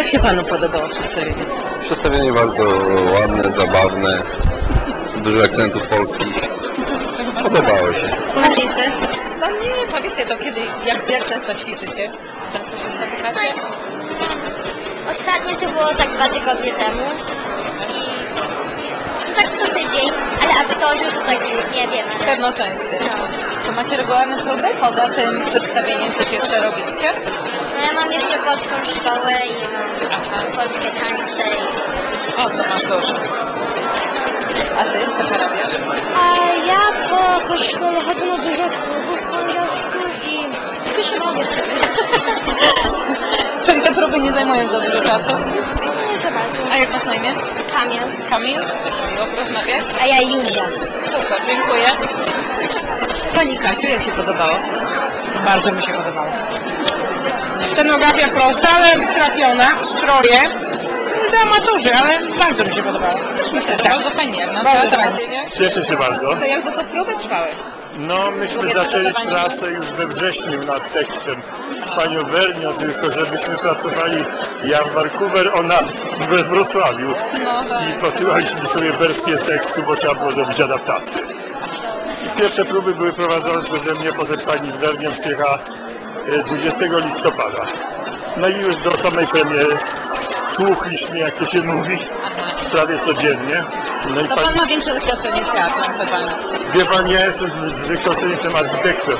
Jak się panu podobało przedstawienie? Przedstawienie bardzo ładne, zabawne, dużo akcentów polskich. Podobało się. Pomocnicy? No nie, powiedzcie to kiedy, jak często ćwiczycie? Często się spotykacie? Ostatnio to było tak 2 tygodnie temu i tak co tydzień, ale aktorzy to tak nie wiem, ale Pewno częściej. no. To macie regularne próby? Poza tym przedstawieniem coś jeszcze robicie? No ja mam jeszcze polską szkołę i mam polskie tańce O, to masz dużo. A ty, co porabiasz? A ja po szkole chodzę na dużo klubów po angielsku i wyszywam sobie. Czyli te próby nie zajmują za dużo czasu? Nie za bardzo. A jak masz na imię? Kamil. Kamil? Miło porozmawiać? A ja Józia. Super, dziękuję. Pani Kasiu, jak się podobało? Bardzo mi się podobało. Scenografia prosta, ale trafiona, stroje. Amatorzy, ale bardzo mi się podobało. Myślę, że bardzo fajnie, jak na Bardzo teatrze, nie? Cieszę się bardzo. To jak długo próby trwały? No, myśmy zaczęli pracę już we wrześniu nad tekstem z panią Wernią, tylko żebyśmy pracowali ja w Vancouver, ona we Wrocławiu. No tak. I posyłaliśmy sobie wersję tekstu, bo trzeba było zrobić adaptację. Pierwsze próby były prowadzone przeze mnie, potem pani Wernią przyjechała 20 listopada. No i już do samej premiery tłukliśmy, jak to się mówi, prawie codziennie. No i To pan ma większe doświadczenie z teatrem, co pan? Wie pan, ja jestem z wykształcenia, jestem architektem.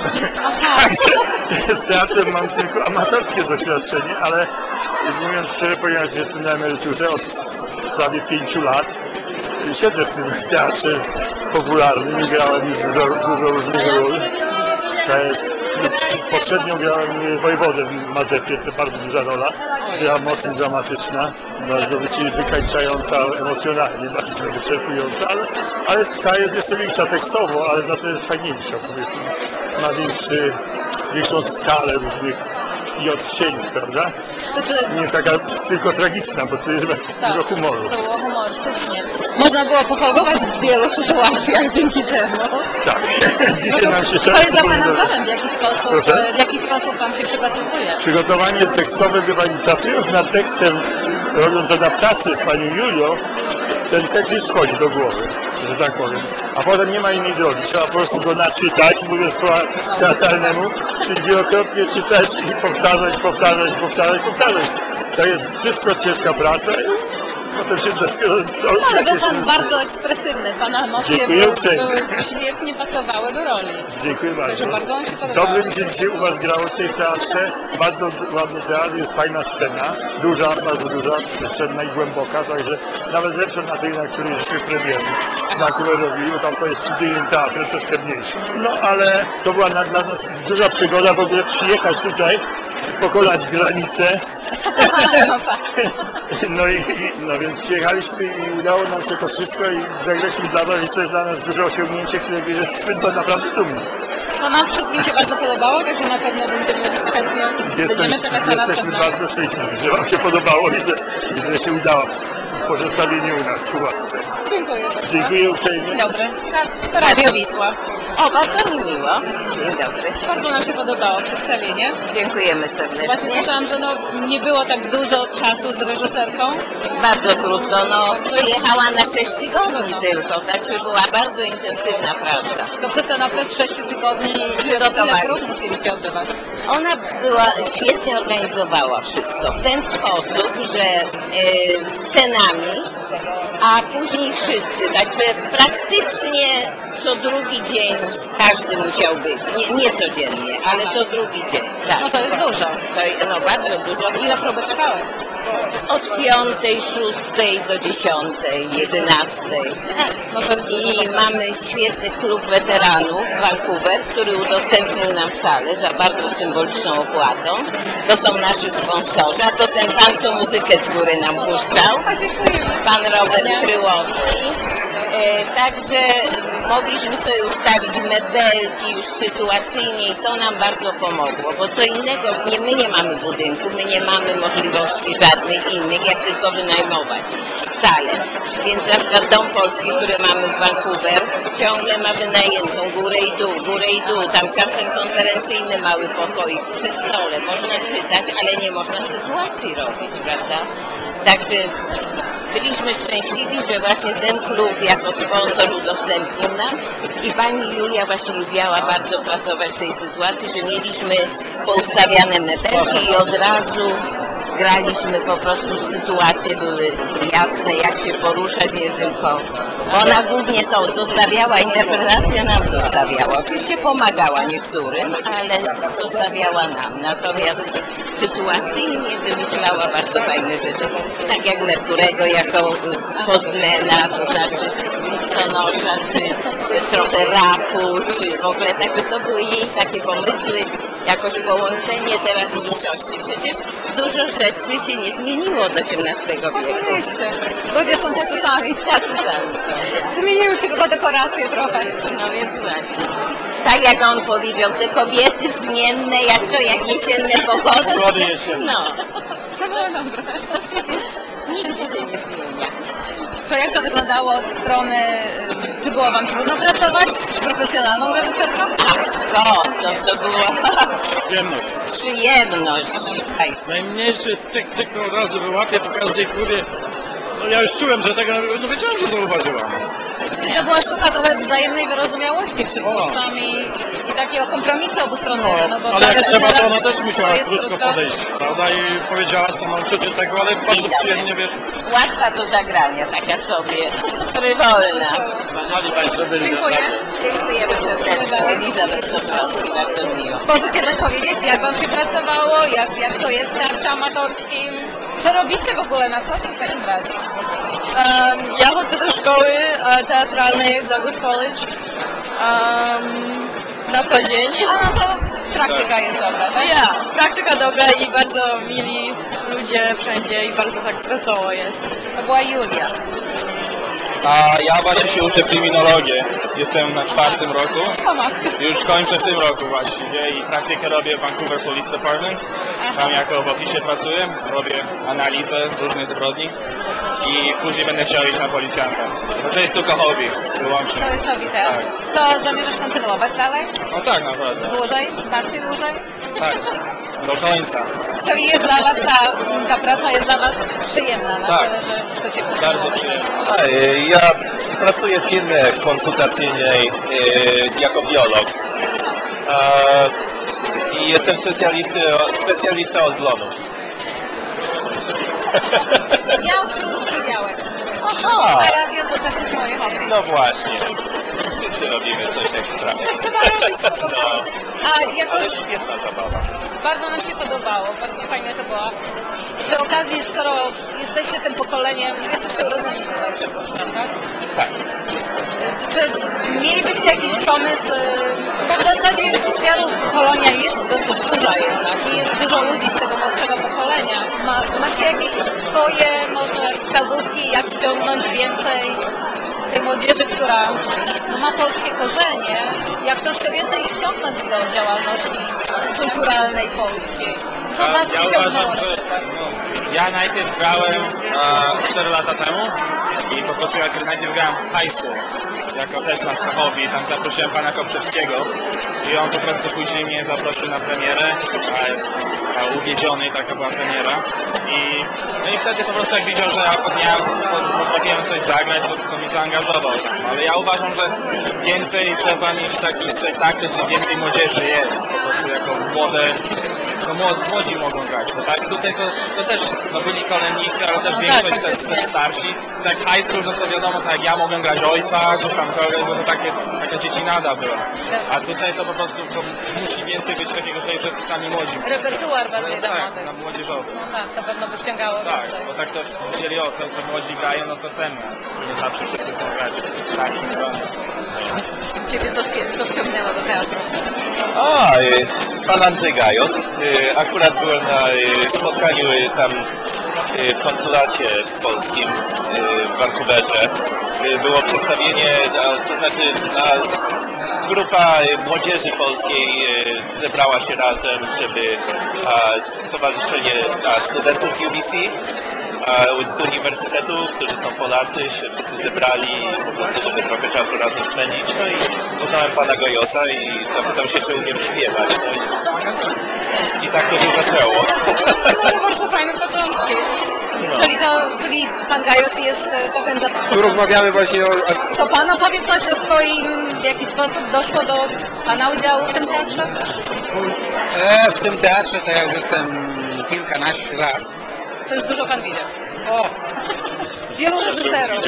Także z teatrem mam tylko amatorskie doświadczenie, ale mówiąc szczerze, ponieważ jestem na emeryturze od prawie 5 lat, siedzę w tym teatrze popularnym i grałem już dużo różnych ról. To jest, poprzednio grałem wojewodę w Mazepie, to bardzo duża rola, była mocno dramatyczna, bardzo wykańczająca emocjonalnie, bardzo wyczerpująca, ale ta jest jeszcze większa tekstowo, ale za to jest fajniejsza, powiedzmy, ma większą skalę różnych i odcieni, prawda? Nie jest taka tylko tragiczna, bo tu jest dużo humoru. To było humorystycznie. Można było pofolgować w wielu sytuacjach dzięki temu. Tak, dzisiaj nam się To jest często za Pana wydarzy. planem, w jaki sposób Pan się przygotowuje? Przygotowanie tekstowe, wie pani, pracując nad tekstem, robiąc adaptację z panią Julią, ten tekst już wchodzi do głowy, że tak powiem. A potem nie ma innej drogi, trzeba po prostu go naczytać, mówiąc po teatralnemu, czyli wielokrotnie czytać i powtarzać. To jest wszystko ciężka praca. Potem się dopiero... Ale był Pan bardzo ekspresywny, Pana emocje Dziękuję uprzejmie. były świetnie pasowały do roli. Dziękuję bardzo. Także bardzo mi się podobało. Dobrze mi się dzisiaj u Was grało w tej teatrze. Bardzo ładny teatr, jest fajna scena. Duża, bardzo duża, przestrzenna i głęboka, także nawet lepsza na tej, na której żeśmy premiery na Vancouver robili, bo tam to jest studyjnym teatrem, troszkę mniejszym. No ale to była dla nas duża przygoda w ogóle przyjechać tutaj, pokonać granicę. No więc przyjechaliśmy i udało nam się to wszystko i zagraliśmy dla Was i to jest dla nas duże osiągnięcie, które jesteśmy naprawdę dumni. No nam wszystkim się bardzo podobało, także na pewno będziemy chętnie będziemy czekać na Jesteśmy bardzo szczęśliwi, że Wam się podobało i że się udało pozostanie u nas, u Was. Dziękuję bardzo. Dziękuję uprzejmie. Dzień dobry. Radio Wisła. O, bardzo mi miło. Dzień dobry. Bardzo nam się podobało przedstawienie. Dziękujemy serdecznie. Właśnie słyszałam, że nie było tak dużo czasu z reżyserką. Bardzo trudno. Przyjechała na 6 tygodni tylko, także była bardzo intensywna praca. To przez ten okres 6 tygodni ile prób musieliście odbywać? Ona świetnie organizowała wszystko w ten sposób, że scenami, a później wszyscy, także praktycznie co drugi dzień każdy musiał być, nie codziennie, ale co drugi dzień. Tak. No to jest dużo. Bardzo dużo. Ile próby trwały? Od 5, 6 do 10, 11. I mamy świetny klub weteranów Vancouver, który udostępnił nam salę za bardzo symboliczną opłatą. To są nasi sponsorzy, a to ten pan, co muzykę z góry nam puszczał. Pan Robert Kryłowski. Także mogliśmy sobie ustawić mebelki już sytuacyjnie i to nam bardzo pomogło, bo co innego, my nie mamy budynku, my nie mamy możliwości żadnych innych, jak tylko wynajmować salę. Więc na przykład Dom Polski, który mamy w Vancouver, ciągle ma wynajętą górę i dół. Tam czasem konferencyjny mały pokoik przy stole, można czytać, ale nie można sytuacji robić, prawda? Także byliśmy szczęśliwi, że właśnie ten klub jako sponsor udostępnił nam i pani Julia właśnie lubiała bardzo pracować w tej sytuacji, że mieliśmy poustawiane mebelki i od razu graliśmy po prostu, sytuacje były jasne, jak się poruszać, nie tylko. Ona głównie to zostawiała, interpretacja nam zostawiała. Oczywiście pomagała niektórym, ale zostawiała nam. Natomiast sytuacyjnie wymyślała bardzo fajne rzeczy. Tak jak Merkurego jako postmana, to znaczy listonosza, czy trochę rapu, czy w ogóle. Także to były jej takie pomysły, jakoś połączenie teraźniejszości. Przecież dużo rzeczy się nie zmieniło od XVIII wieku. Oczywiście. Ludzie są tacy sami. Tacy sami. Zmieniły się tylko dekoracje trochę. No więc właśnie. Tak jak on powiedział, te kobiety zmienne, jak to, jak jesienne pogody. Pogody jesienne. No, To było dobre. to przecież nigdy się nie zmienia. To jak to wyglądało od strony, czy było wam trudno pracować z profesjonalną reżyserką? A skąd? To była Przyjemność. przyjemność. Najmniejszy cyk od razu wyłapie po każdej próbie. No ja już czułem, że tego, no wiedziałem, że zauważyła. Czy to była sztuka trochę wzajemnej wyrozumiałości, przypuszczam, i takiego kompromisu obustronnego, no bo ale dla jak trzeba, to reżysera ona też musiała to jest krótko trudno. podejść, prawda? I powiedziała stanowczo tego, ale bardzo przyjemnie, wiesz. Łatwa do zagrania, taka sobie frywolna. Kochani Państwo byli. Dziękuję. Dziękujemy serdecznie. Elizabeth Sotrowski, bardzo miło. Możecie też powiedzieć, jak wam się pracowało, jak to jest w teatrze amatorskim? Co robicie w ogóle na co dzień w takim razie? Ja chodzę do szkoły teatralnej w Douglas College na co dzień. A no to praktyka jest dobra, tak? Ja, praktyka dobra i bardzo mili ludzie wszędzie i bardzo tak wesoło jest. To była Julia. A ja właśnie się uczę kryminologię. Jestem na 4. roku. O matko. Już kończę w tym roku właściwie i praktykę robię w Vancouver Police Department. Tam jako w opisie pracuję, robię analizę różnych zbrodni i później będę chciał iść na policjanta. No to jest tylko hobby, wyłącznie. To jest hobby teraz. To zamierzasz kontynuować dalej? No tak, naprawdę. Dłużej? Dasz się dłużej? Tak, do końca. Czyli jest dla was ta praca jest dla was przyjemna, na Tak. tyle, że chcecie Bardzo kontynuować. przyjemnie. Ja pracuję w firmie konsultacyjnej jako biolog i jestem specjalistą od glonów. Ja od produkcji białek. Aha, A radio to też jest moje hobby. no właśnie. Wszyscy robimy coś ekstra. Coś trzeba robić po prostu. No, A jakoś ale świetna zabawa. bardzo nam się podobało, bardzo fajnie to było. Przy okazji, skoro jesteście tym pokoleniem, jesteście urodzeni tutaj, przypuszczam, tak? Tak. Czy mielibyście jakiś pomysł, bo w zasadzie zbiór Polonia jest dosyć duża jednak i jest dużo ludzi z tego młodszego pokolenia. Macie jakieś swoje może wskazówki, jak wciągnąć więcej tej młodzieży, która no, ma polskie korzenie, jak troszkę więcej ich wciągnąć do działalności kulturalnej polskiej? Co was Ja przyciągnęło? uważam, że ja najpierw grałem 4 lata temu i po prostu jak najpierw grałem w high school, jako też na hobby, tam zaprosiłem pana Kopczewskiego i on po prostu później mnie zaprosił na premierę, a Uwiedziony, taka była premiera no i wtedy po prostu jak widział, że ja potrafiłem coś zagrać, to mnie zaangażował tam, ale ja uważam, że więcej trzeba niż takich spektakli, że więcej młodzieży jest, po prostu jako młodzi mogą grać, bo tak tutaj to też byli kolennicy, ale też No większość tak, też starsi. Tak high school, no to wiadomo, tak jak ja mogłem grać ojca, czy tam kogoś, no to taka dziecinada była. A tutaj to po prostu musi więcej być takiego, że sami młodzi. Repertuar bardziej dla Tak, młodych. na młodzieżowy. No tak, to pewno by wciągało Tak, więcej. bo tak to widzieli, to młodzi grają, no to senne. Nie zawsze wszyscy chcą grać w starszym gronie. Ciebie co wciągnęło do teatru? Pan Andrzej Gajos. Akurat byłem na spotkaniu tam w konsulacie polskim w Vancouverze. Było przedstawienie, to znaczy grupa młodzieży polskiej zebrała się razem, żeby stowarzyszenie studentów UBC z uniwersytetu, którzy są Polacy, się wszyscy zebrali po prostu, żeby trochę czasu razem spędzić. No i poznałem pana Gojosa i zapytał się, czy umiem śpiewać. No i tak to się zaczęło. No, bardzo fajne początki. Czyli pan Gajos jest potem za... Tu rozmawiamy właśnie o... To pan opowie coś o swoim, w jaki sposób doszło do pana udziału w tym teatrze? W tym teatrze to ja już jestem kilkanaście lat. To już dużo pan widział. O, Wielu reżyserów.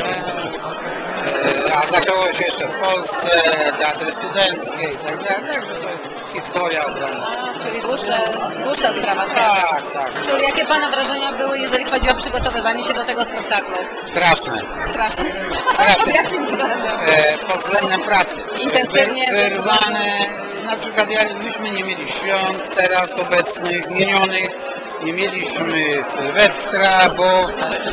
a zaczęło się jeszcze w Polsce, teatry studenckie i tak dalej, także to jest historia ogromna. Czyli dłuższa sprawa. Tak, tak. Czyli jakie pana wrażenia były, jeżeli chodzi o przygotowywanie się do tego spektaklu? Straszne. Straszne. Straszne. W jakim względem? Pod względem pracy. Intensywnie. Wyrwane, na przykład myśmy nie mieli świąt teraz obecnych, minionych, nie mieliśmy Sylwestra, bo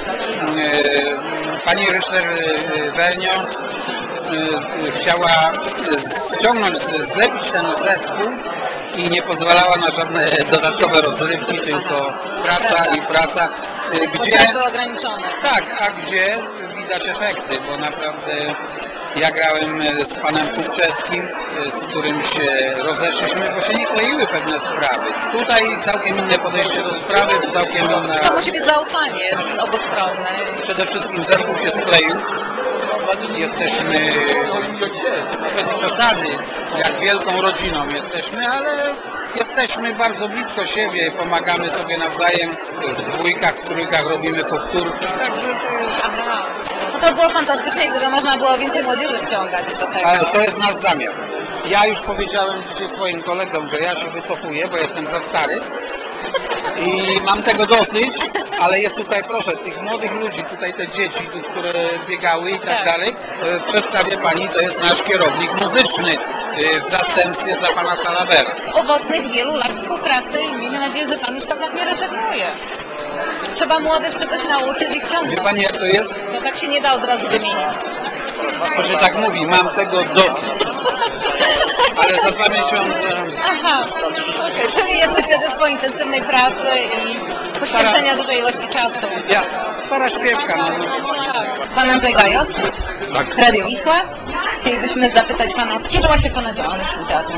pani reżyser Wernio chciała zlepić ten zespół i nie pozwalała na żadne dodatkowe rozrywki, tylko praca i praca. Gdzie czas był ograniczony. Tak, a gdzie widać efekty, bo naprawdę ja grałem z panem Kupczewskim, z którym się rozeszliśmy, bo się nie kleiły pewne sprawy. Tutaj całkiem inne podejście do sprawy, całkiem inna... To musi być zaufanie obustronne. Przede wszystkim zespół się skleił. Jesteśmy, bez przesady, jak wielką rodziną jesteśmy, ale jesteśmy bardzo blisko siebie, pomagamy sobie nawzajem, w dwójkach, w trójkach robimy powtórki, także to jest... Aha. No to było fantastyczne, gdyby można było więcej młodzieży wciągać do tego. Ale to jest nasz zamiar. Ja już powiedziałem dzisiaj swoim kolegom, że ja się wycofuję, bo jestem za stary i mam tego dosyć, ale jest tutaj, proszę, tych młodych ludzi, tutaj te dzieci, które biegały i tak dalej, przedstawię pani, to jest nasz kierownik muzyczny w zastępstwie dla pana Salabera. Owocnych wielu lat współpracy i miejmy nadzieję, że pan już tak nie rezygnuje. Trzeba młodych czegoś nauczyć i wciągnąć. Wie pani, jak to jest? To tak się nie da od razu wymienić. To się tak mówi, mam tego dosyć. Ale za 2 miesiące... Aha, okay. Czyli jesteś świadectwo intensywnej pracy i poświęcenia dużej ilości czasu. Ja, stara śpiewka. Tak. Pan Andrzej Gajos? Tak. Radio Wisła. Chcielibyśmy zapytać pana, kiedy właśnie pana działalność w tym teatrze?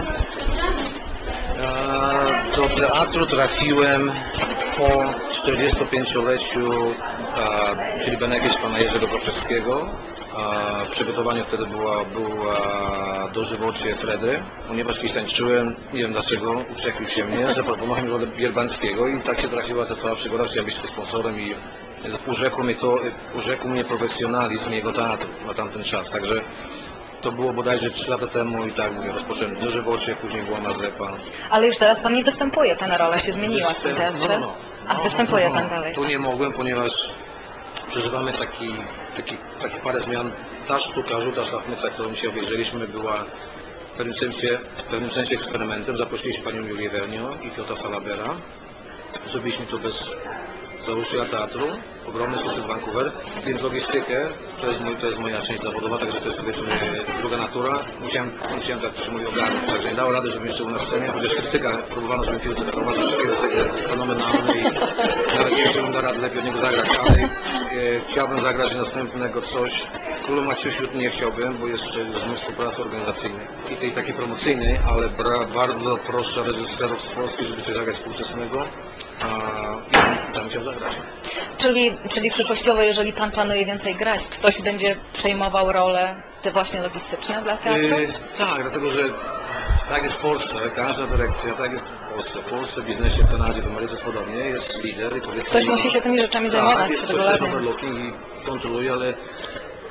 Do teatru trafiłem po 45-leciu, czyli benefis pana Jerzego Kopczewskiego. W przygotowaniu wtedy była dożywocie Fredry, ponieważ ich tańczyłem, nie wiem dlaczego, uprzepił się mnie, zaproponował mi rolę Bierbańskiego i tak się trafiła ta cała przygoda, chciałem być sponsorem i urzekł mnie profesjonalizm jego teatru na tamten czas, także to było bodajże 3 lata temu i tak mówię, rozpocząłem dożywocie, później była Mazepa. Ale już teraz pan nie występuje, pana rola się zmieniła w tym teatrze? A występuje pan dalej? Tu nie mogłem, ponieważ przeżywamy taki parę zmian. Ta sztuka, Żółta szlafmyca, którą dzisiaj obejrzeliśmy, była w pewnym sensie eksperymentem. Zaprosiliśmy panią Julię Wernio i Piotra Salabera. Zrobiliśmy to bez założyciela teatru, ogromny sukces Vancouver, więc logistykę to jest moja część zawodowa, także to jest powiedzmy druga natura. Musiałem tak się mówi ogarnąć, także nie dało rady, żebym jeszcze był na scenie, chociaż krytyka próbowano, żebym film zareagował, że film jest fenomenalny i nawet nie wiem, da radę lepiej od niego zagrać, ale chciałbym zagrać następnego coś. Królu Maciusiu nie chciałbym, bo jeszcze jest mnóstwo pracy organizacyjnej i tej takiej promocyjnej, ale bardzo proszę reżyserów z Polski, żeby coś zagrać współczesnego i tam chciał zagrać. Czyli przyszłościowo, jeżeli pan planuje więcej grać, ktoś będzie przejmował role te właśnie logistyczne dla teatru? Tak, dlatego że tak jest w Polsce, każda dyrekcja, tak jak w Polsce, w biznesie, w Kanadzie, w Ameryce jest podobnie, jest lider i powiedzmy... Ktoś musi się tymi rzeczami zajmować regularnie. Jest overlooking i kontroluje, ale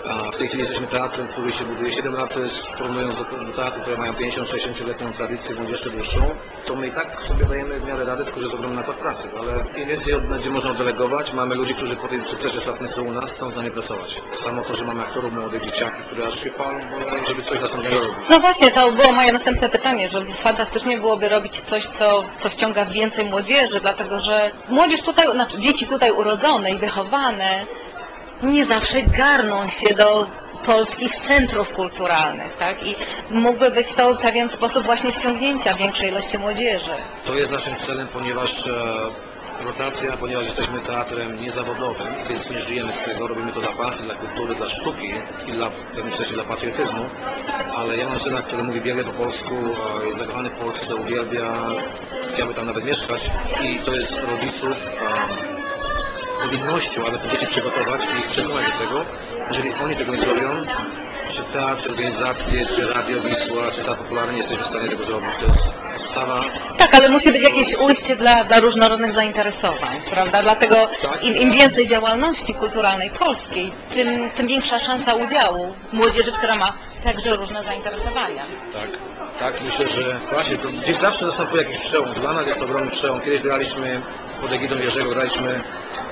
A w tej chwili jesteśmy teatrem, który się buduje 7 lat, to jest porównując do teatru, które mają 50-60-letnią tradycję, bądź jeszcze dłuższą, to my i tak sobie dajemy w miarę radę, tylko że jest ogromny nakład pracy, ale im więcej będzie można oddelegować, mamy ludzi, którzy po tej sukcesie szlafnicy u nas chcą z nami pracować. Samo to, że mamy aktorów młodych, dzieciaki, które aż się palą, żeby coś następnego robić. No właśnie, to było moje następne pytanie, że fantastycznie byłoby robić coś, co wciąga więcej młodzieży, dlatego że młodzież tutaj, znaczy dzieci tutaj urodzone i wychowane nie zawsze garną się do polskich centrów kulturalnych, tak? I mógłby być to pewien sposób właśnie ściągnięcia większej ilości młodzieży. To jest naszym celem, ponieważ rotacja, ponieważ jesteśmy teatrem niezawodowym, więc nie żyjemy z tego, robimy to dla pasji, dla kultury, dla sztuki i w pewnym sensie dla patriotyzmu, ale ja mam syna, który mówi wiele po polsku, jest zakochany w Polsce, uwielbia, chciałby tam nawet mieszkać i to jest rodziców powinnością, aby te dzieci przygotować i ich przekonać do tego, jeżeli oni tego nie zrobią, czy teatr, czy organizacje, czy radio Wisła, czy teatr popularny nie jesteśmy w stanie tego zrobić. To jest podstawa. Tak, ale musi być jakieś ujście dla różnorodnych zainteresowań, prawda? Dlatego im więcej działalności kulturalnej polskiej, tym większa szansa udziału młodzieży, która ma także różne zainteresowania. Tak, myślę, że właśnie to gdzieś zawsze następuje jakiś przełom. Dla nas jest to ogromny przełom. Kiedyś graliśmy pod egidą Jerzego, graliśmy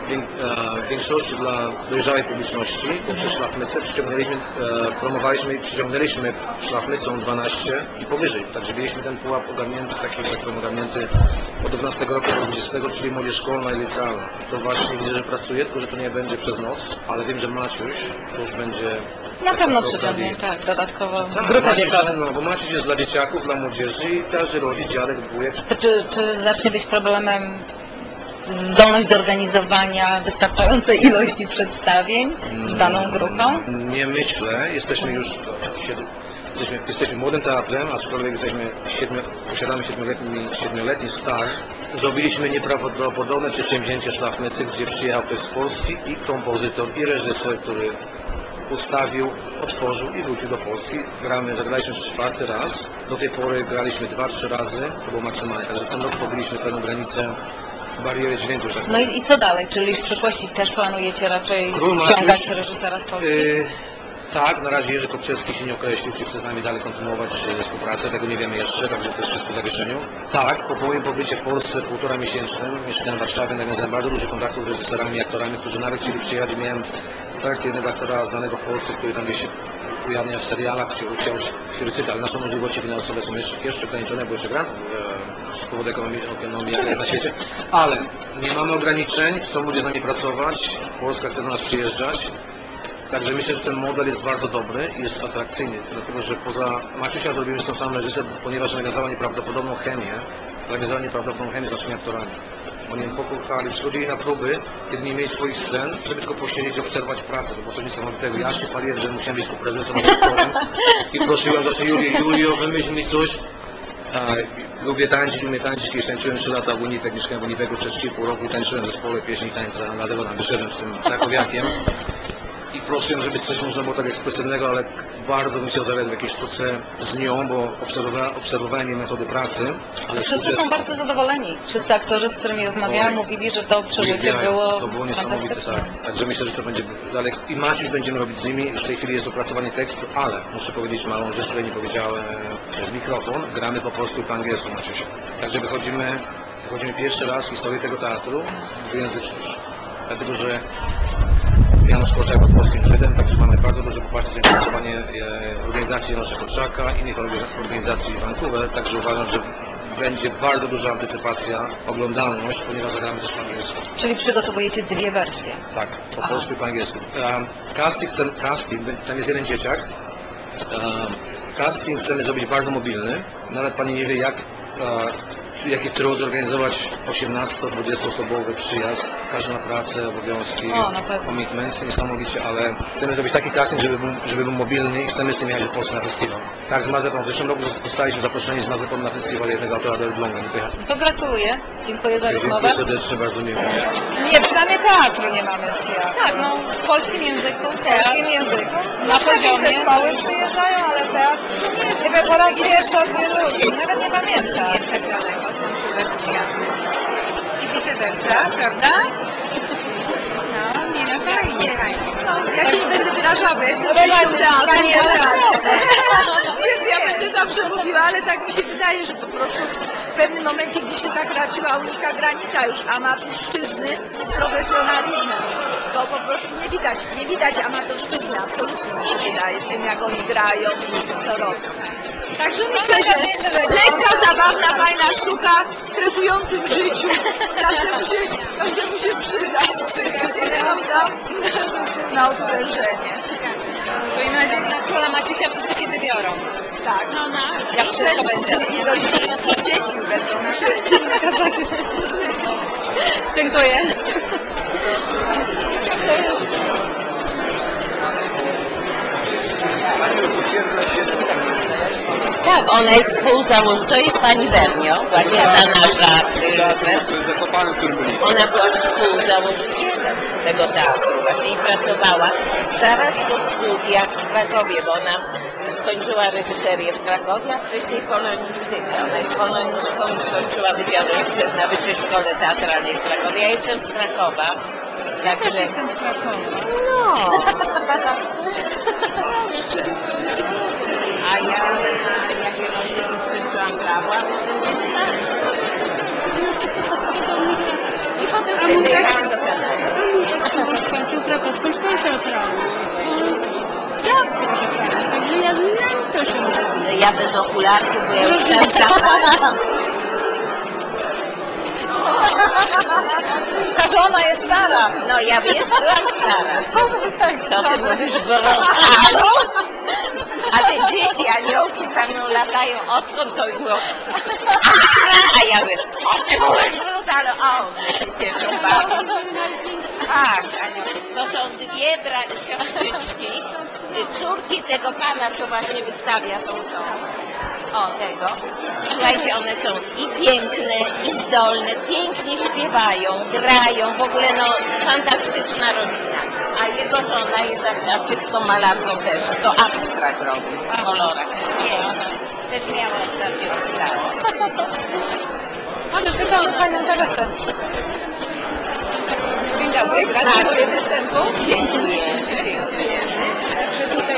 w większości dla dojrzałej publiczności, poprzez szlafmycę promowaliśmy i przyciągnęliśmy szlafmycą 12 i powyżej. Także mieliśmy ten pułap ogarnięty, taki jak powiem ogarnięty od 12 roku do 20, czyli młodzież szkolna i licealna. To właśnie widzę, że pracuje, tylko że to nie będzie przez noc, ale wiem, że Maciuś to już będzie... Na pewno przyciągnie, tak, dodatkowo grupę wiekową. No, bo Maciuś jest dla dzieciaków, dla młodzieży i każdy rodzic, dziadek, wujek. To czy zacznie być problemem zdolność do organizowania wystarczającej ilości przedstawień z daną grupą? Nie myślę. Jesteśmy już jesteśmy młodym teatrem, aczkolwiek posiadamy 7-letni staż. Zrobiliśmy nieprawdopodobne przedsięwzięcie szlafmycy, gdzie przyjechał ktoś z Polski i kompozytor, i reżyser, który ustawił, otworzył i wrócił do Polski. Zagraliśmy 4. raz. Do tej pory graliśmy 2-3 razy, to było maksymalnie. Także w tym roku pobiliśmy pewną granicę bariery dźwięku. No i co dalej? Czyli w przyszłości też planujecie raczej ściągać reżysera z Polski? Tak, na razie Jerzy Kopczewski się nie określił, czy chce z nami dalej kontynuować współpracę, tego nie wiemy jeszcze, także to jest wszystko w zawieszeniu. Tak, po moim pobycie w Polsce 1,5 miesięcznym, mieszkałem w Warszawie, nawiązałem bardzo dużo kontaktów z reżyserami, aktorami, którzy nawet chcieli przyjechać. Miałem start jednego aktora znanego w Polsce, który tam gdzieś się ujawnia w serialach, który czyta, ale nasze możliwości finansowe są jeszcze ograniczone, bo jeszcze grantów z powodu ekonomii, jaka jest na świecie, ale nie mamy ograniczeń, chcą ludzie z nami pracować, Polska chce do nas przyjeżdżać. Także myślę, że ten model jest bardzo dobry i jest atrakcyjny, dlatego że poza Maciusia zrobimy ten sam reżyser, ponieważ nawiązała nieprawdopodobną chemię z naszymi aktorami. Oni ją pokochali, przychodzili na próby, kiedy nie mieli swoich scen, żeby tylko posiedzieć i obserwować pracę. To było coś niesamowitego. Ja się paliłem, że musiałem być po prezesem i prosiłem zawsze Julio, wymyśl mi coś. Lubię tańczyć, umiem tańczyć, kiedyś tańczyłem 3 lata w Winnipeg, mieszkałem w Winnipegu przez 3,5 roku i tańczyłem w zespole pieśni i tańca, dlatego tam wyszedłem z tym krakowiakiem. I prosiłem, żeby coś można było tak ekspresywnego, ale bardzo bym chciał zagrać w jakiejś sztuce z nią, bo obserwowałem jej metody pracy. Ale wszyscy są bardzo zadowoleni. Wszyscy aktorzy, z którymi rozmawiałem, mówili, że to przeżycie było niesamowite, tak. Także myślę, że to będzie dalej. I Maciuś będziemy robić z nimi. Już w tej chwili jest opracowanie tekstu, ale muszę powiedzieć małą rzecz, której nie powiedziałem przez mikrofon. Gramy po polsku i po angielsku, Maciuś. Także wychodzimy pierwszy raz w historii tego teatru dwujęzyczność. Dlatego, że Janusz Korczak był polskim Żydem, także mamy bardzo duże poparcie za finansowanie organizacji Janusza Korczaka, innych organizacji w Vancouver, także uważam, że będzie bardzo duża antycypacja, oglądalność, ponieważ zagramy też po angielsku. Czyli przygotowujecie 2 wersje? Tak, po polsku i po angielsku. Casting, tam jest jeden dzieciak. Casting chcemy zrobić bardzo mobilny, nawet pani nie wie jaki trud zorganizować 18-20 osobowy przyjazd, każdy ma pracę, obowiązki, commitments, niesamowicie, ale chcemy zrobić taki casting, żeby był mobilny i chcemy z tym jechać do Polski na festiwal. Tak, z Mazepą. W zeszłym roku zostaliśmy zaproszeni z Mazepą na festiwal jednego autora do Elbląga. To gratuluję. Dziękuję za rozmowę. Dziękuję serdecznie, bardzo miło. Nie, przynajmniej teatru nie mamy świata. Tak, no w polskim języku. Na poziomie zespoły przyjeżdżają, ale teatr nie wiem, po raz pierwszy od wielu ludzi. Nawet nie pamiętam. Jest tak daleko z Vancouver z Janem. I vice versa, prawda? No, nie no fajnie. Ja się nie będę Przepraszam, bo jestem częścią teatru. Więc ja będę zawsze mówiła, ale tak mi się wydaje, że po prostu w pewnym momencie gdzieś się zakraczyła ulica granica już amatorszczyzny z profesjonalizmem. Bo po prostu nie widać amatorszczyzny, absolutnie mi się wydaje, w tym jak oni grają i co robią. Także myślę, że lekka, zabawna, fajna sztuka w stresującym życiu każdemu się przyda, prawda? Na odprężenie. Miejmy nadzieję, że na Króla Maciusia wszyscy się wybiorą. Tak. Jak wszystko będzie. I z dziećmi będą nasze. Dziękuję. Tak, ona jest współzałożycielką, to jest pani Bernio, właśnie ta nasza. Zakopanem, w którym byli. Ona była współzałożycielem tego teatru właśnie i pracowała zaraz po studiach w Krakowie, bo ona skończyła reżyserię w Krakowie, a wcześniej polonistykę. Ona jest polonistką i skończyła Wydział Reżyser na Wyższej Szkole Teatralnej w Krakowie. Ja jestem z Krakowa. Także... Jestem z Krakowa. No. A ja na Jagiellońskiej skończyłam prawo, a potem wyjechałam do Kanady. Skończył krakowską szkołę teatralną. Także ja znam to się nazywa. Ja bez okularków, bo ja już tam Ta żona jest stara. No ja byłam stara. Co ty mówisz, Borotano? A te dzieci, aniołki za mną latają, odkąd to było? A ja mówię, o ty mówisz, Borotano? A one się cieszą, bawią. Tak, aniołki. To są dwie siostrzyczki, córki tego pana, co właśnie wystawia tą o tego. Słuchajcie, one są i piękne, i zdolne, pięknie śpiewają, grają, w ogóle no fantastyczna rodzina. A jego żona jest artystką, malarką też, to abstrakt robi w kolorach. Też miała ostatnio wystawę. Ale pytałam panią Teresę. Dzień dobry, gratuluję występu. Dziękuję, dziękuję. Także tutaj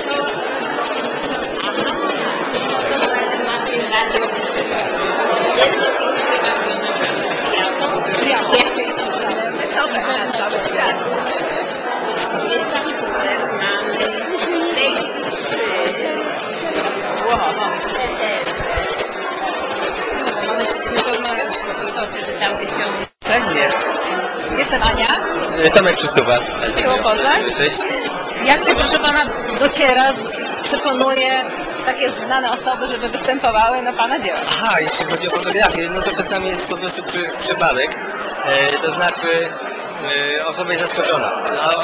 Chętnie. Jestem Ania. Tomek Krzysztofa. Miło poznać. Cześć. Jak się, proszę pana, dociera, przekonuje takie znane osoby, żeby występowały na pana dziełach? Aha, jeśli chodzi o fotografię, no to czasami jest po prostu przypadek. To znaczy osoba jest zaskoczona.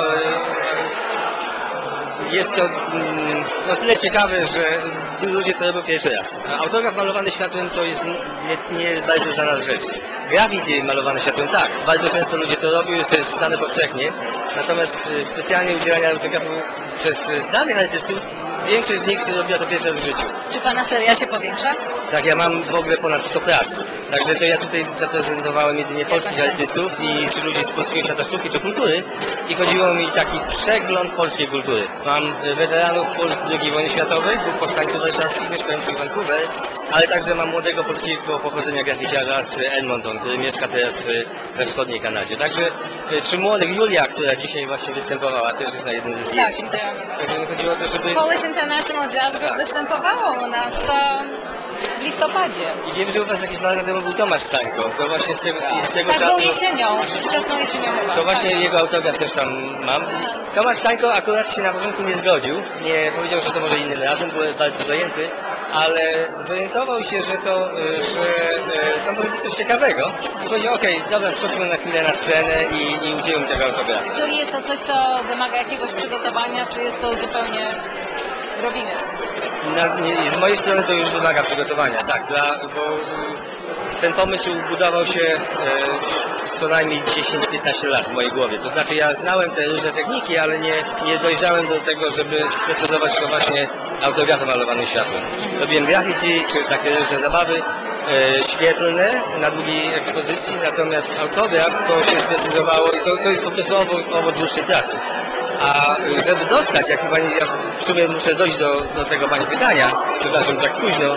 Jest to o tyle ciekawe, że ludzie to robią pierwszy raz. Autograf malowany światłem to jest nie bardzo znana rzecz. Graffiti malowane światłem tak. Bardzo często ludzie to robią, jest to jest znane powszechnie. Natomiast specjalnie udzielania autografu przez znanych artystów, większość z nich robiła to pierwszy raz w życiu. Czy pana seria się powiększa? Tak, ja mam w ogóle ponad 100 prac. Także to ja tutaj zaprezentowałem jedynie polskich artystów czy ludzi z polskiego świata sztuki czy kultury i chodziło mi taki przegląd polskiej kultury. Mam weteranów II wojny światowej, dwóch powstańców warszawskich mieszkających w Vancouver, ale także mam młodego polskiego pochodzenia graficiarza z Edmonton, który mieszka teraz we wschodniej Kanadzie. Także czy młodych Julia, która dzisiaj właśnie występowała, też jest na jednym ze zdjęć. Tak, widziałam. Także chodziło o to, żeby... Polish International Jazz Group występowało u nas w listopadzie. I wiem, że u was jakieś lata temu był Tomasz Stańko. To właśnie z tego Tak, czasu... był jesienią, wczesną jesienią chyba. To właśnie jego autograf też tam mam. Tomasz Stańko akurat się na początku nie zgodził. Nie powiedział, że to może innym razem, był bardzo zajęty, ale zorientował się, że to może być coś ciekawego. I powiedział, okej, dobra, skoczymy na chwilę na scenę i udzielę mi tego autografu. Czyli jest to coś, co wymaga jakiegoś przygotowania, czy jest to zupełnie robimy? Z mojej strony to już wymaga przygotowania, tak, bo ten pomysł budował się co najmniej 10-15 lat w mojej głowie. To znaczy ja znałem te różne techniki, ale nie dojrzałem do tego, żeby sprecyzować to właśnie autografem malowanym światłem. Robiłem graffiti, czy takie różne zabawy świetlne na długiej ekspozycji, natomiast autograf to się sprecyzowało i to jest po prostu owoc dłuższej pracy. A żeby dostać, jak pani, ja w sumie muszę dojść do tego pani pytania, przepraszam, tak późno,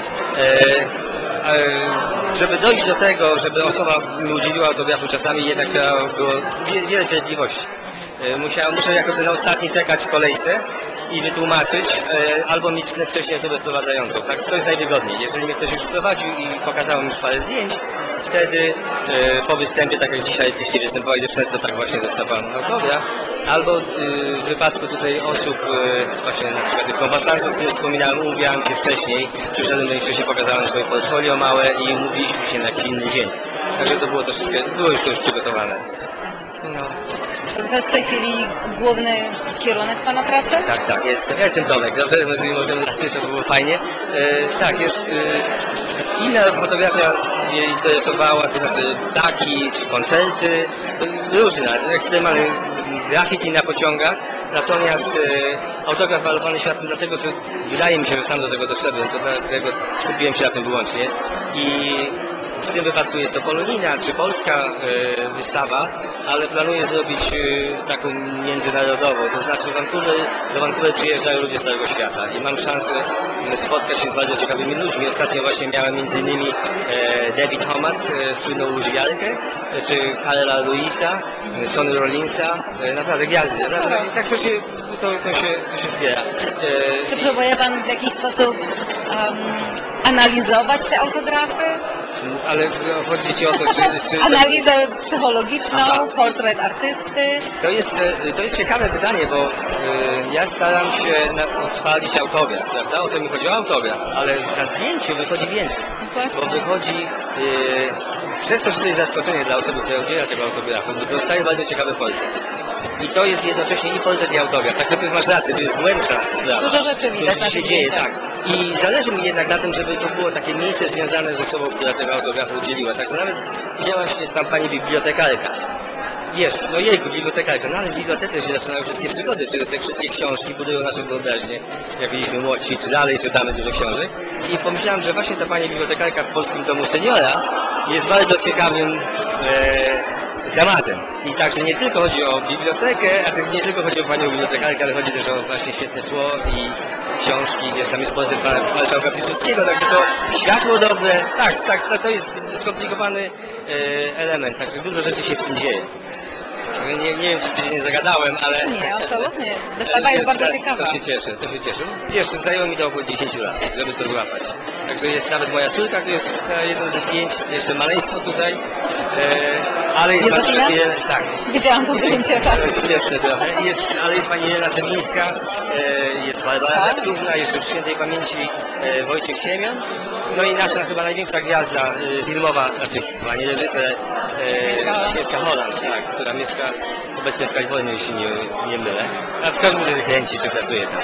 żeby dojść do tego, żeby osoba mi udzieliła autografu, czasami jednak trzeba było wiele cierpliwości. Muszę jako ten ostatni czekać w kolejce i wytłumaczyć, albo mieć wcześniej osobę wprowadzającą. Tak, to jest najwygodniej. Jeżeli mnie ktoś już wprowadził i pokazał mi już parę zdjęć, wtedy po występie, tak jak dzisiaj jeśli występowali, to często tak właśnie dostawałem autograf, albo w wypadku tutaj osób, właśnie na przykład tych kombatantów, o których wspominałem, umówiałem się wcześniej, przyszedłem do nich wcześniej, pokazałem swoje portfolio małe i umówiliśmy się na jakiś inny dzień. Także to było troszeczkę, było już to już przygotowane. No. Czy to jest w tej chwili główny kierunek Pana pracy? Tak, ja jestem Tomek, dobrze, jeżeli możemy, to było fajnie. Tak, jest inna fotografia mnie interesowała, to znaczy ptaki czy koncerty, różne, ekstremalne grafiki na pociągach, natomiast autograf malowany światłem, dlatego że wydaje mi się, że sam do tego doszedłem, to dlatego skupiłem się na tym wyłącznie i w tym wypadku jest to polonijna czy polska wystawa, ale planuję zrobić taką międzynarodową, to znaczy do Vancouver przyjeżdżają ludzie z całego świata i mam szansę spotkać się z bardzo ciekawymi ludźmi. Ostatnio właśnie miałem m.in. David Thomas, słynną łyżwiarkę, czy Carla Luisa, Sonny Rollinsa, naprawdę gwiazdy. Tak to się zbiera. Czy próbuje Pan w jakiś sposób analizować te autografy? Ale chodzi Ci o to, czy Analizę psychologiczną, portret artysty. To jest ciekawe pytanie, bo ja staram się odpalić autograf, prawda? O to mi chodzi o autograf, ale na zdjęciu wychodzi więcej. Bo wychodzi przez to, że to jest zaskoczenie dla osoby, która udziela tego autografu, bo dostaje bardzo ciekawy portret. I to jest jednocześnie i portret, i autograf. Także ty masz rację, to jest głębsza sprawa. Dużo rzeczy widać na się tych dzieje, zdjęciach. tak. I zależy mi jednak na tym, żeby to było takie miejsce związane z osobą, która tego autografu udzieliła. Także nawet widziałam, że jest tam pani bibliotekarka. Jest, no jejku, bibliotekarka. No ale w bibliotece się zaczynają wszystkie przygody. Przecież te wszystkie książki budują naszą wyobraźnię. Jak byliśmy młodsi, czy dalej czytamy dużo książek. I pomyślałem, że właśnie ta pani bibliotekarka w Polskim Domu Seniora jest bardzo ciekawym tematem. I także nie tylko chodzi o bibliotekę, znaczy nie tylko chodzi o panią bibliotekarkę, ale chodzi też o właśnie świetne tło i książki, wiesz, tam jest portret pana marszałka Piłsudskiego, także to światło dobre, tak, to jest skomplikowany element, także dużo rzeczy się w tym dzieje. Nie wiem, czy się nie zagadałem, ale... Nie, absolutnie. Wystawa jest bardzo ciekawa. To się cieszę. Jeszcze zajęło mi to około 10 lat, żeby to złapać. Także jest nawet moja córka, to jest na jedno ze zdjęć, jeszcze maleństwo tutaj, ale jest Józefina? tak. Widziałam to zdjęcie, tak. To jest śmieszne trochę, ale jest pani Jelena Szewińska, jest Barbara Kaczkówna, jeszcze w świętej pamięci Wojciech Siemion, no i nasza chyba największa gwiazda filmowa, znaczy pani reżyser Agnieszka Holland, tak, która mieszka obecnie w Kalifornii, jeśli nie mylę. A w każdym razie kręci, czy pracuje tam.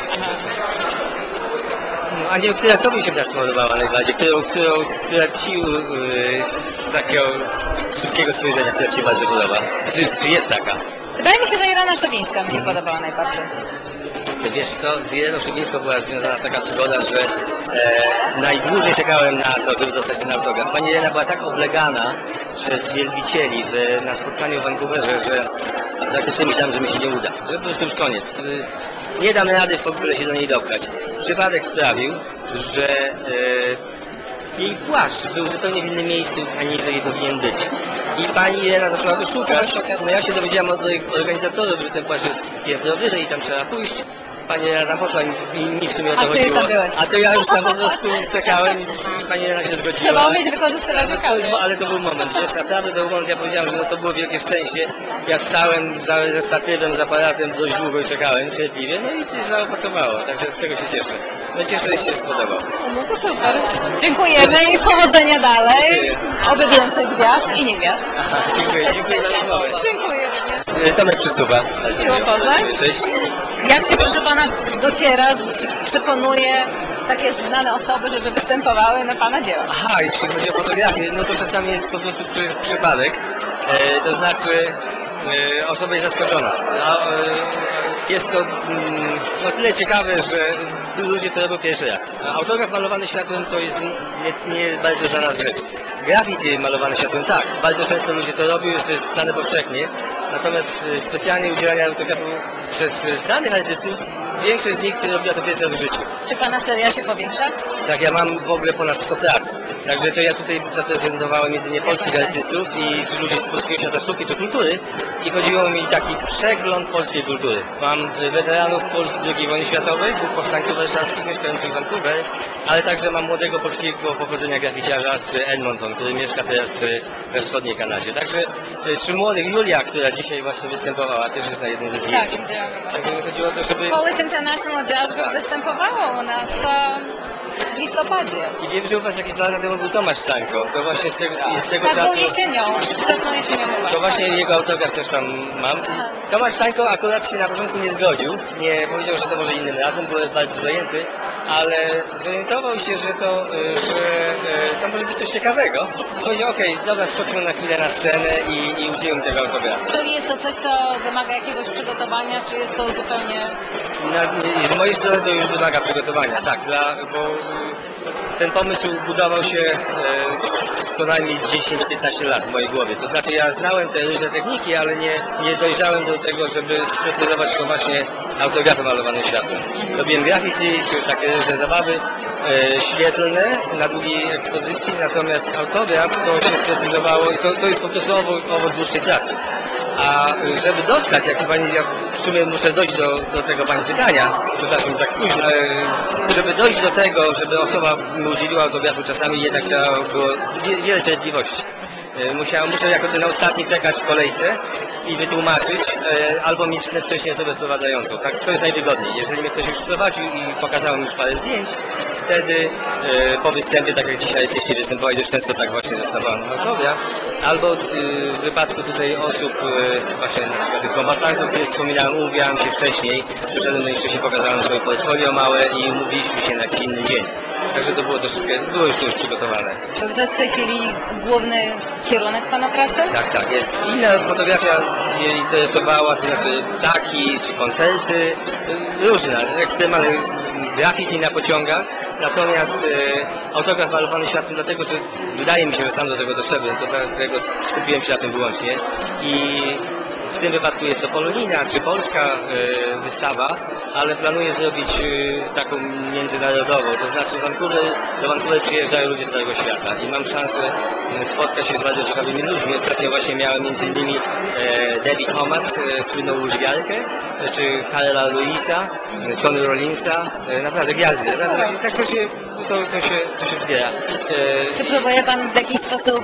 No, a nie, która tobie się teraz spodobała najbardziej? Która ci z takiego szybkiego spojrzenia, która ci bardzo podoba? Czy jest taka? Wydaje mi się, że Irena Szewińska mi się podobała najbardziej. Wiesz co, z Ireną Szewińską była związana taka przygoda, że najdłużej czekałem na to, żeby dostać ten autograf. Pani Irena była tak oblegana przez wielbicieli na spotkaniu w Vancouverze, że praktycznie myślałem, że mi się nie uda. Że po prostu już koniec. Nie dam rady w ogóle się do niej dobrać. Przypadek sprawił, że jej płaszcz był zupełnie w innym miejscu, aniżeli powinien być. I pani Irena zaczęła go szukać. No ja się dowiedziałem od organizatorów, że ten płaszcz jest piętro wyżej i tam trzeba pójść. Pani Irena tam poszła i nic w sumie o to chodziło. A to ja już tam po prostu czekałem i pani Irena się zgodziła. Trzeba umieć wykorzystywać okazję. Ale to był moment, wiesz, naprawdę to był moment, ja powiedziałem, że no to było wielkie szczęście. Ja stałem ze statywem, z aparatem dość długo i czekałem cierpliwie, no i to zaowocowało, także z tego się cieszę. No cieszę, że się spodobał. No to super. Dziękujemy i powodzenia dalej. Oby więcej gwiazd i niewiast. Dziękuję za rozmowę. Dziękuję również. Tomek Przystupa. Miło poznać. Cześć. Jak się, proszę Pana, dociera, przekonuje takie znane osoby, żeby występowały na Pana dzieła? Aha, jeśli chodzi o fotografię, no to czasami jest po prostu przypadek. To znaczy osoba jest zaskoczona. Jest to no, tyle ciekawe, że ludzie to robią pierwszy raz. Autograf malowany światłem to jest nie bardzo znana rzecz. Graffiti malowane światłem tak, bardzo często ludzie to robią, jest to jest znane powszechnie, Natomiast specjalnie udzielania autografu przez znanych artystów, większość z nich robiła to pierwszy raz w życiu. Czy Pana seria się powiększa? Tak, ja mam w ogóle ponad 100 prac. Także to ja tutaj zaprezentowałem jedynie polskich artystów i czy ludzi z polskiego świata sztuki czy kultury i chodziło mi taki przegląd polskiej kultury. Mam weteranów II wojny światowej, dwóch powstańców warszawskich mieszkających w Vancouver, ale także mam młodego polskiego pochodzenia graficiarza z Edmonton, który mieszka teraz we wschodniej Kanadzie. Także czy młodych Julia, która dzisiaj właśnie występowała, też jest na jednym ze zdjęć. Tak, widziałam. Także chodziło o to, żeby... Polish International Jazz Group występowało u nas w listopadzie. I wiem, że u Was jakieś lata temu był Tomasz Stańko. To właśnie z tego Tak, czasu... był jesienią, wczesną jesienią chyba. To właśnie jego autograf też tam mam. Tomasz Stańko akurat się na początku nie zgodził. Nie powiedział, że to może innym razem, był bardzo zajęty, ale zorientował się, że to może być coś ciekawego. Powiedział, okej, dobra, skoczmy na chwilę na scenę i udzielmy tego autografu. Czyli jest to coś, co wymaga jakiegoś przygotowania, czy jest to zupełnie... Z mojej strony to już wymaga przygotowania, tak, bo ten pomysł budował się co najmniej 10-15 lat w mojej głowie. To znaczy ja znałem te różne techniki, ale nie dojrzałem do tego, żeby sprecyzować to właśnie autografem malowanym światłem. Robiłem graffiti, czy takie różne zabawy świetlne na długiej ekspozycji, natomiast autograf to się sprecyzowało i to jest po prostu owoc dłuższej pracy. A żeby dostać, jak pani, ja w sumie muszę dojść do tego pani pytania, przepraszam, tak późno, żeby dojść do tego, żeby osoba mi udzieliła autografu, czasami jednak trzeba było wiele cierpliwości. Muszę jako ten ostatni czekać w kolejce i wytłumaczyć, albo mieć wcześniej osobę wprowadzającą. Tak, to jest najwygodniej. Jeżeli mnie ktoś już wprowadził i pokazał mi już parę zdjęć, wtedy po występie, tak jak dzisiaj wcześniej występowali, dość często tak właśnie dostawałem autograf, albo w wypadku tutaj osób, właśnie na przykład tych kombatantów, których wspominałem, umówiałem się wcześniej, przyszedłem do nich wcześniej, pokazałem swoje portfolio małe i umówiliśmy się na jakiś inny dzień. Także to było troszeczkę, było już to już przygotowane. Czy to jest w tej chwili główny kierunek Pana pracy? Tak, tak, jest. Inna fotografia mnie interesowała, to znaczy ptaki czy koncerty, różne, ekstremalne graffiti na pociągach, natomiast autograf malowany światłem, dlatego że wydaje mi się, że sam do tego doszedłem, do tego skupiłem się na tym wyłącznie i w tym wypadku jest to polonijna czy polska wystawa, ale planuję zrobić taką międzynarodową, to znaczy do Vancouver przyjeżdżają ludzie z całego świata i mam szansę spotkać się z bardzo ciekawymi ludźmi. Ostatnio właśnie miałem między innymi Debbie Thomas, słynną łyżwiarkę, czy Carla Louisa, Sonny Rollinsa, naprawdę gwiazdy. Tak to się zbiera. Czy próbuje Pan w jakiś sposób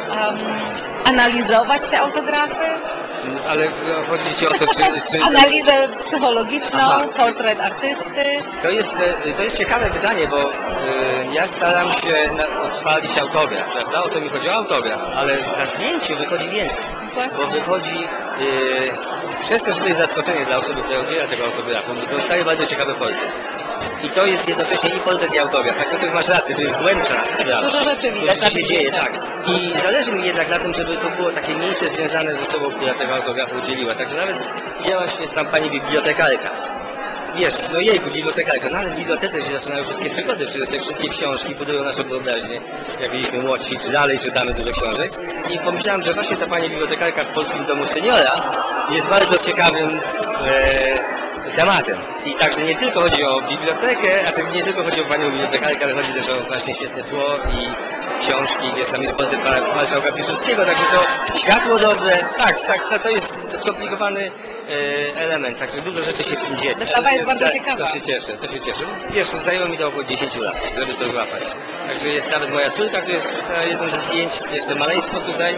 analizować te autografy? Ale chodzi Ci o to, czy... Analizę psychologiczną, portret artysty. To jest ciekawe pytanie, bo ja staram się odpalić autograf, prawda? O to mi chodzi o autograf, ale na zdjęciu wychodzi więcej. Bo wychodzi przez to, że to jest zaskoczenie dla osoby, która odbiera tego autografu, dostaje bardzo ciekawy portret. I to jest jednocześnie i portret, i autograf. Także ty masz rację, to jest głębsza sprawa. Dużo rzeczy widać na się dzieje, tak. I zależy mi jednak na tym, żeby to było takie miejsce związane z osobą, która tego autografu udzieliła. Także nawet widziałaś, jest tam pani bibliotekarka. Wiesz, no jejku, bibliotekarka, no ale w bibliotece się zaczynają wszystkie przygody, przecież te wszystkie książki budują naszą wyobraźnię, jak byliśmy młodsi, czy dalej czytamy dużo książek. I pomyślałem, że właśnie ta pani bibliotekarka w Polskim Domu Seniora jest bardzo ciekawym tematem. I także nie tylko chodzi o bibliotekę, znaczy nie tylko chodzi o panią bibliotekarkę, ale chodzi też o właśnie świetne tło i książki, jest tam jest portret marszałka Piłsudskiego, także to światło dobre, tak, to jest skomplikowany element, także dużo rzeczy się w tym dzieje. Wystawa jest bardzo ciekawa. To się cieszę. Wiesz, zajęło mi to około 10 lat, żeby to złapać. Także jest nawet moja córka, tu jest na jednym ze zdjęć, jeszcze maleństwo tutaj,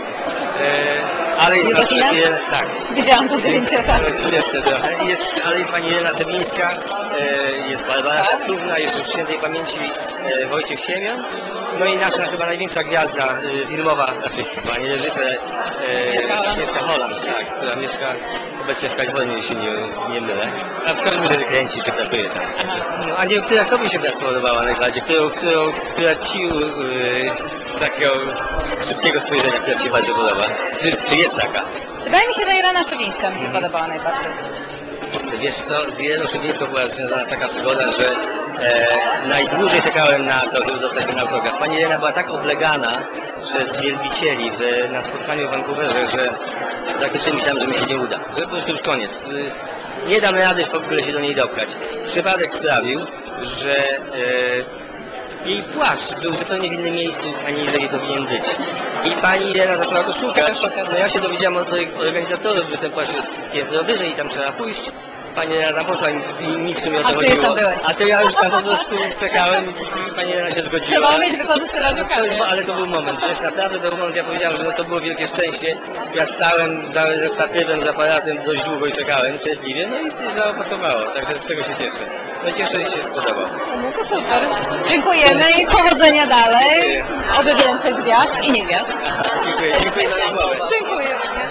ale jest tak. Widziałam to zdjęcie, tak. Śmieszne trochę. Ale jest pani Irena Szewińska, jest Barbara Haftówna, jest już w świętej pamięci Wojciech Siemion. No i nasza chyba największa gwiazda filmowa, znaczy pani reżyser Agnieszka Holland, tak, która mieszka obecnie w Kalifornii, jeśli nie mylę. A w każdym razie kręci, czy pracuje tam. No, a nie, która tobie się spodobała najbardziej, która ci z takiego szybkiego spojrzenia, która ci się bardzo podoba? Czy jest taka? Wydaje mi się, że Irena Szewińska mi się podobała najbardziej. Wiesz co, z Ireną Szewińską była związana taka przygoda, że najdłużej czekałem na to, żeby dostać ten autograf. Pani Irena była tak oblegana przez wielbicieli na spotkaniu w Vancouverze, że Praktycznie myślałem, że mi się nie uda, że po prostu już koniec. Nie dam rady w ogóle się do niej dopchać. Przypadek sprawił, że jej płaszcz był zupełnie w innym miejscu, aniżeli powinien być. I pani Irena zaczęła go szukać. No ja się dowiedziałem od organizatorów, że ten płaszcz jest piętro wyżej i tam trzeba pójść. Pani Irena tam poszła i nic mi o to A ty chodziło. tam byłeś. A to ja już tam po prostu czekałem i pani Irena się zgodziła. Trzeba umieć wykorzystywać okazję. Ale to był moment, to jest naprawdę był moment, ja powiedziałem, że no to było wielkie szczęście. Ja stałem ze statywem, z aparatem dość długo i czekałem cierpliwie, no i zaowocowało, także z tego się cieszę. No cieszę, że się spodobało. No to super. Dziękujemy i powodzenia dalej. Oby więcej gwiazd i nie gwiazd. Dziękuję za rozmowę. Dziękuję.